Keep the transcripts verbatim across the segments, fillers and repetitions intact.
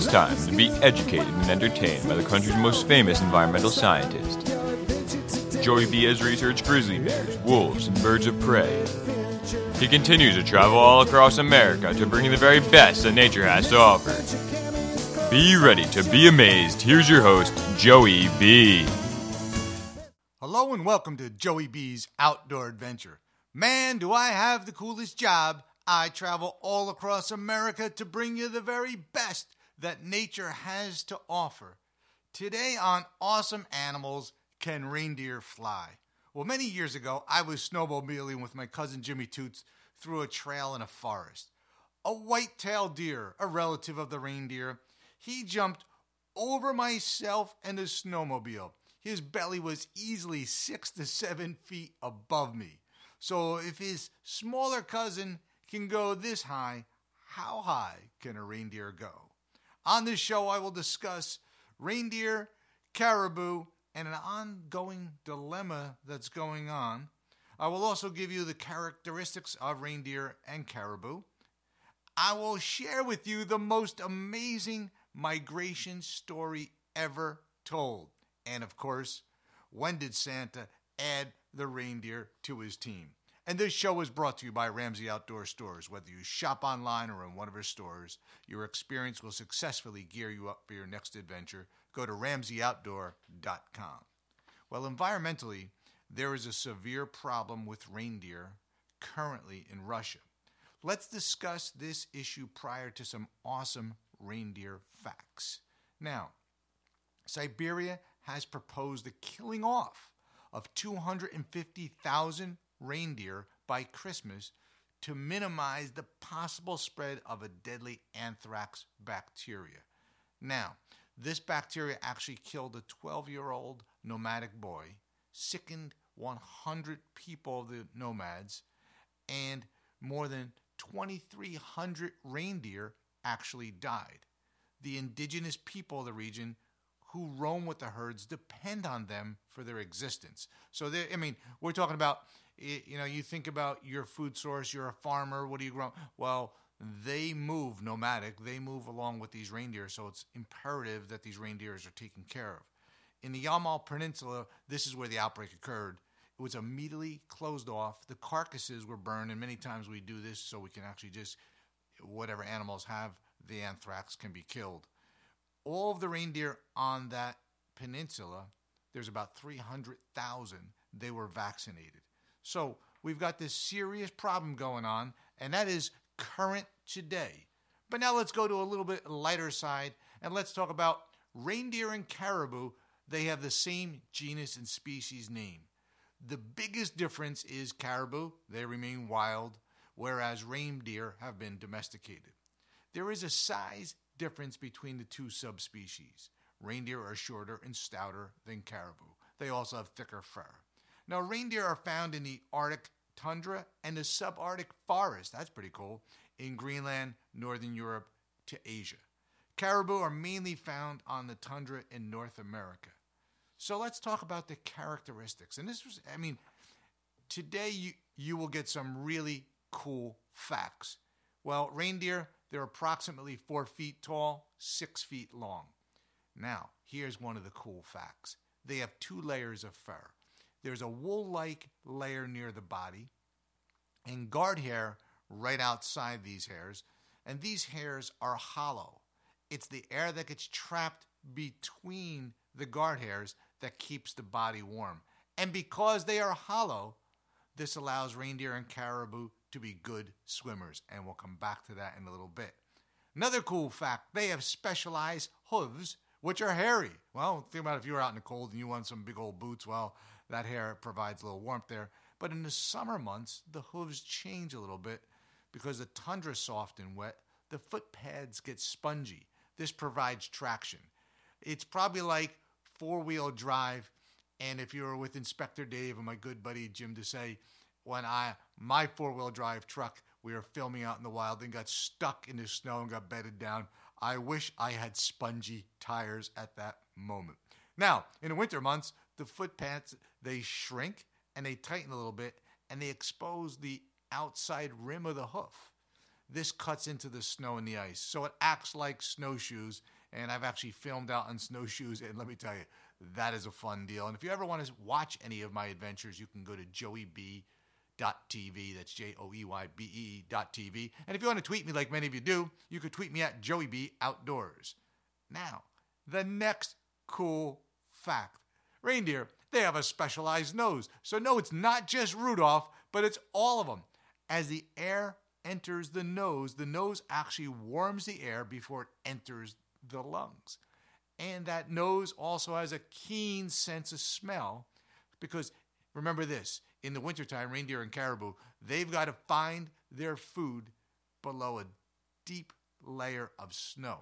time to be educated and entertained by the country's most famous environmental scientist. Joey B has researched grizzly bears, wolves, and birds of prey. He continues to travel all across America to bring you the very best that nature has to offer. Be ready to be amazed. Here's your host, Joey B. Hello and welcome to Joey B's Outdoor Adventure. Man, do I have the coolest job. I travel all across America to bring you the very best that nature has to offer. Today on Awesome Animals, Can Reindeer Fly? Well, many years ago, I was snowmobiling with my cousin Jimmy Toots through a trail in a forest. A white-tailed deer, a relative of the reindeer, he jumped over myself and the snowmobile. His belly was easily six to seven feet above me. So if his smaller cousin can go this high, how high can a reindeer go? On this show, I will discuss reindeer, caribou, and an ongoing dilemma that's going on. I will also give you the characteristics of reindeer and caribou. I will share with you the most amazing migration story ever told. And of course, when did Santa add the reindeer to his team? And this show is brought to you by Ramsey Outdoor Stores. Whether you shop online or in one of our stores, your experience will successfully gear you up for your next adventure. Go to ramsey outdoor dot com. Well, environmentally, there is a severe problem with reindeer currently in Russia. Let's discuss this issue prior to some awesome reindeer facts. Now, Siberia has proposed the killing off of two hundred fifty thousand reindeer by Christmas to minimize the possible spread of a deadly anthrax bacteria. Now, this bacteria actually killed a twelve-year-old nomadic boy, sickened one hundred people of the nomads, and more than twenty-three hundred reindeer actually died. The indigenous people of the region who roam with the herds depend on them for their existence. So, I mean, we're talking about, you know, you think about your food source, you're a farmer, what do you grow? Well, they move nomadic, they move along with these reindeer, so it's imperative that these reindeers are taken care of. In the Yamal Peninsula, this is where the outbreak occurred. It was immediately closed off. The carcasses were burned, and many times we do this so we can actually just, whatever animals have the anthrax can be killed. All of the reindeer on that peninsula, there's about three hundred thousand, they were vaccinated. So we've got this serious problem going on, and that is current today. But now let's go to a little bit lighter side, and let's talk about reindeer and caribou. They have the same genus and species name. The biggest difference is caribou, they remain wild, whereas reindeer have been domesticated. There is a size difference between the two subspecies. Reindeer are shorter and stouter than caribou. They also have thicker fur. Now, reindeer are found in the Arctic tundra and the subarctic forest, that's pretty cool, in Greenland, Northern Europe to Asia. Caribou are mainly found on the tundra in North America. So let's talk about the characteristics. And this was, I mean, today you, you will get some really cool facts. Well, reindeer, they're approximately four feet tall, six feet long. Now, here's one of the cool facts. They have two layers of fur. There's a wool-like layer near the body and guard hair right outside these hairs. And these hairs are hollow. It's the air that gets trapped between the guard hairs that keeps the body warm. And because they are hollow, this allows reindeer and caribou to be good swimmers, and we'll come back to that in a little bit. Another cool fact, they have specialized hooves, which are hairy. Well, think about if you were out in the cold and you want some big old boots, well, that hair provides a little warmth there. But in the summer months, the hooves change a little bit because the tundra is soft and wet. The foot pads get spongy. This provides traction. It's probably like four-wheel drive, and if you were with Inspector Dave and my good buddy Jim Desai, when I my four-wheel drive truck, we were filming out in the wild and got stuck in the snow and got bedded down. I wish I had spongy tires at that moment. Now, in the winter months, the foot pads, they shrink and they tighten a little bit and they expose the outside rim of the hoof. This cuts into the snow and the ice, so it acts like snowshoes And I've actually filmed out on snowshoes, and let me tell you, that is a fun deal. And if you ever want to watch any of my adventures, you can go to joey b dot t v. That's J O E Y B E dot T V. And if you want to tweet me like many of you do, you could tweet me at Joey B Outdoors. Now, the next cool fact. Reindeer, they have a specialized nose. So no, it's not just Rudolph, but it's all of them. As the air enters the nose, the nose actually warms the air before it enters the lungs. And that nose also has a keen sense of smell because, remember this, in the wintertime, reindeer and caribou, they've got to find their food below a deep layer of snow.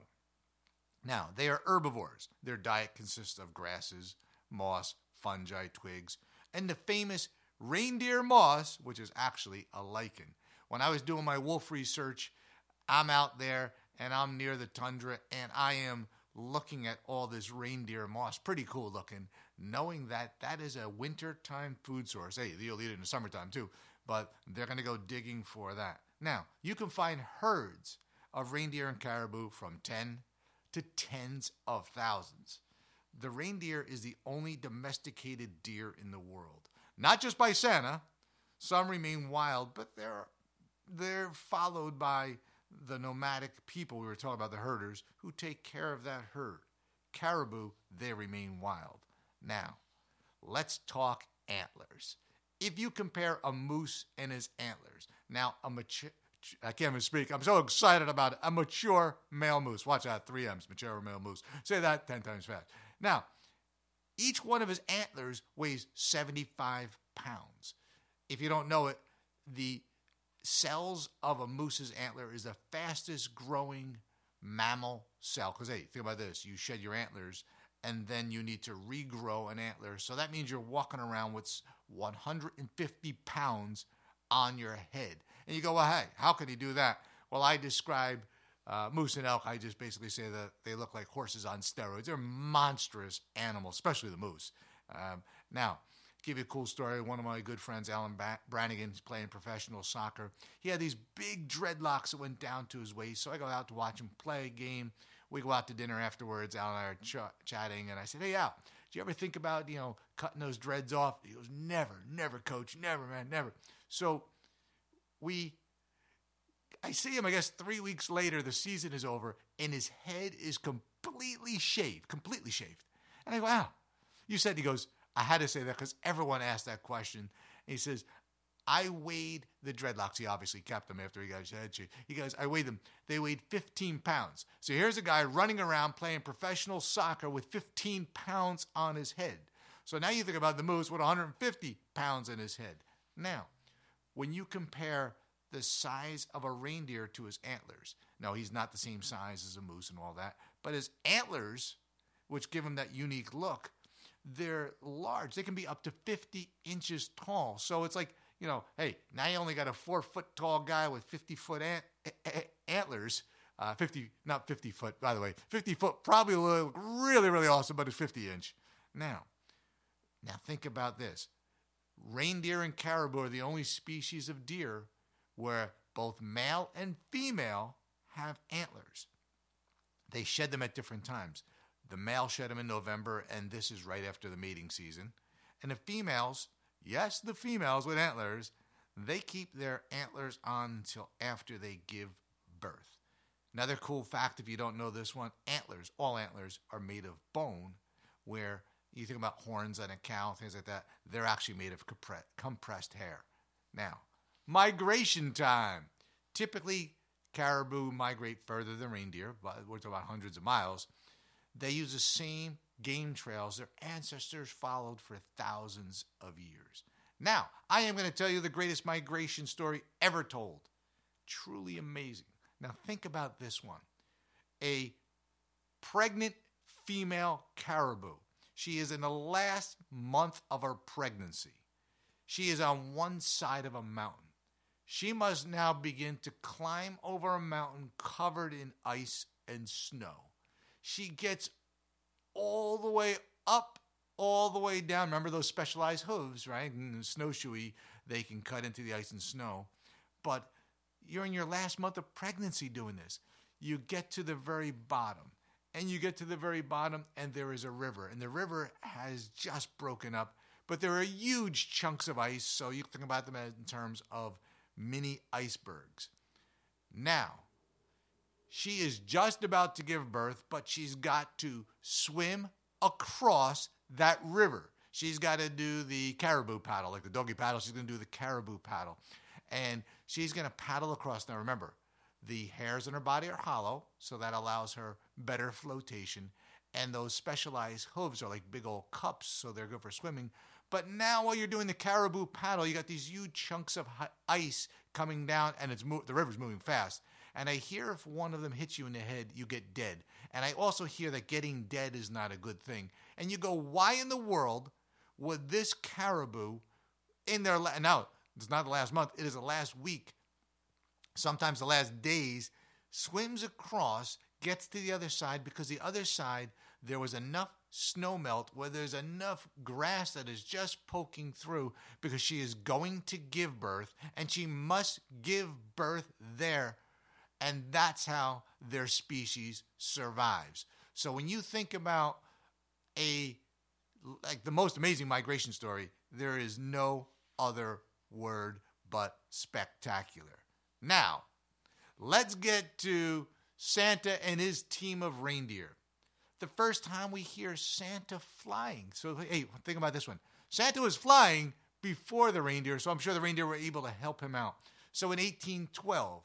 Now, they are herbivores. Their diet consists of grasses, moss, fungi, twigs, and the famous reindeer moss, which is actually a lichen. When I was doing my wolf research, I'm out there and I'm near the tundra and I am looking at all this reindeer moss, pretty cool looking, knowing that that is a wintertime food source. Hey, you'll eat it in the summertime too, but they're going to go digging for that. Now, you can find herds of reindeer and caribou from ten to tens of thousands. The reindeer is the only domesticated deer in the world. Not just by Santa. Some remain wild, but they're, they're followed by the nomadic people we were talking about, the herders, who take care of that herd. Caribou, they remain wild. Now, let's talk antlers. If you compare a moose and his antlers, now a mature, I can't even speak, I'm so excited about it, a mature male moose. Watch out, three M's, mature male moose. Say that ten times fast. Now, each one of his antlers weighs seventy-five pounds. If you don't know it, the cells of a moose's antler is the fastest growing mammal cell. Because, hey, think about this. You shed your antlers, and then you need to regrow an antler. So that means you're walking around with one hundred fifty pounds on your head. And you go, well, hey, how can he do that? Well, I describe uh, moose and elk. I just basically say that they look like horses on steroids. They're monstrous animals, especially the moose. Um, now, give you a cool story. One of my good friends, Alan ba- Brannigan, is playing professional soccer. He had these big dreadlocks that went down to his waist. So I go out to watch him play a game. We go out to dinner afterwards. Alan and I are ch- chatting, and I said, hey, Al, do you ever think about, you know, cutting those dreads off? He goes, never, never, coach, never, man, never. So we, I see him, I guess, three weeks later, the season is over, and his head is completely shaved, completely shaved. And I go, Al, you said, he goes, I had to say that because everyone asked that question. And he says, I weighed the dreadlocks. He obviously kept them after he got his head shaved. He goes, I weighed them. They weighed fifteen pounds. So here's a guy running around playing professional soccer with fifteen pounds on his head. So now you think about the moose with one hundred fifty pounds in his head. Now, when you compare the size of a reindeer to his antlers, no, he's not the same size as a moose and all that, but his antlers, which give him that unique look, they're large. They can be up to fifty inches tall. So it's like, you know, hey, now you only got a four-foot tall guy with fifty-foot ant- antlers. Uh, fifty, not fifty foot, by the way. fifty foot probably look really, really awesome, but it's fifty inch. Now, now think about this. Reindeer and caribou are the only species of deer where both male and female have antlers. They shed them at different times. The male shed them in November, and this is right after the mating season. And the females, yes, the females with antlers, they keep their antlers on until after they give birth. Another cool fact, if you don't know this one, antlers, all antlers are made of bone, where you think about horns on a cow, things like that, they're actually made of compre- compressed hair. Now, migration time. Typically, caribou migrate further than reindeer, but we're talking about hundreds of miles. They use the same game trails their ancestors followed for thousands of years. Now, I am going to tell you the greatest migration story ever told. Truly amazing. Now, think about this one. A pregnant female caribou. She is in the last month of her pregnancy. She is on one side of a mountain. She must now begin to climb over a mountain covered in ice and snow. She gets all the way up, all the way down. Remember those specialized hooves, right? And snowshoey, they can cut into the ice and snow. But you're in your last month of pregnancy doing this. You get to the very bottom, and you get to the very bottom, and there is a river. And the river has just broken up, but there are huge chunks of ice, so you think about them in terms of mini icebergs. Now, she is just about to give birth, but she's got to swim across that river. She's got to do the caribou paddle, like the doggy paddle. She's going to do the caribou paddle. And she's going to paddle across. Now, remember, the hairs in her body are hollow, so that allows her better flotation. And those specialized hooves are like big old cups, so they're good for swimming. But now while you're doing the caribou paddle, you got these huge chunks of ice coming down, and it's mo- the river's moving fast. And I hear if one of them hits you in the head, you get dead. And I also hear that getting dead is not a good thing. And you go, why in the world would this caribou in their, la- now, it's not the last month, it is the last week, sometimes the last days, swims across, gets to the other side, because the other side, there was enough snow melt where there's enough grass that is just poking through, because she is going to give birth, and she must give birth there. And that's how their species survives. So when you think about a, like the most amazing migration story, there is no other word but spectacular. Now, let's get to Santa and his team of reindeer. The first time we hear Santa flying. So, hey, think about this one. Santa was flying before the reindeer, so I'm sure the reindeer were able to help him out. So in eighteen twelve,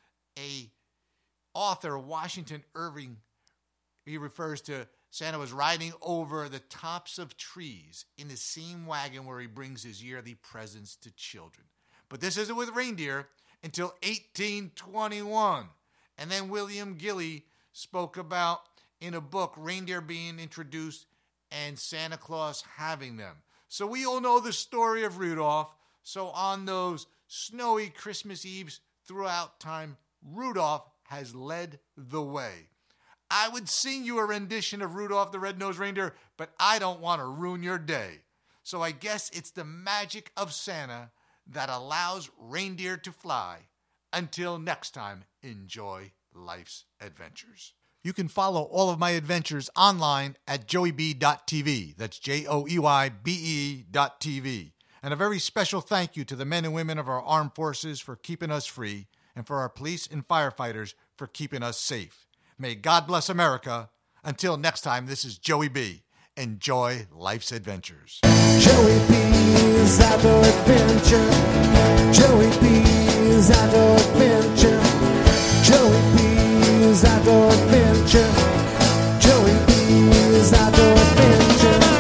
a author, Washington Irving, he refers to Santa was riding over the tops of trees in the same wagon where he brings his yearly presents to children. But this isn't with reindeer until eighteen twenty-one. And then William Gilley spoke about, in a book, reindeer being introduced and Santa Claus having them. So we all know the story of Rudolph. So on those snowy Christmas Eves throughout time, Rudolph has led the way. I would sing you a rendition of Rudolph the Red-Nosed Reindeer, but I don't want to ruin your day. So I guess it's the magic of Santa that allows reindeer to fly. Until next time, enjoy life's adventures. You can follow all of my adventures online at joey b dot t v. That's J O E Y B E dot T V. And a very special thank you to the men and women of our armed forces for keeping us free, and for our police and firefighters for keeping us safe. May God bless America. Until next time, this is Joey B. Enjoy life's adventures. Joey B's Outdoor Adventure. Joey B's Outdoor Adventure. Joey B's Outdoor Adventure. Joey B's Outdoor Adventure.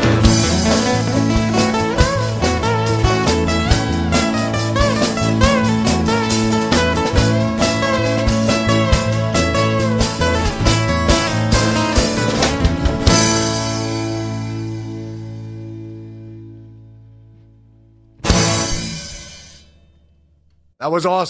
That was awesome.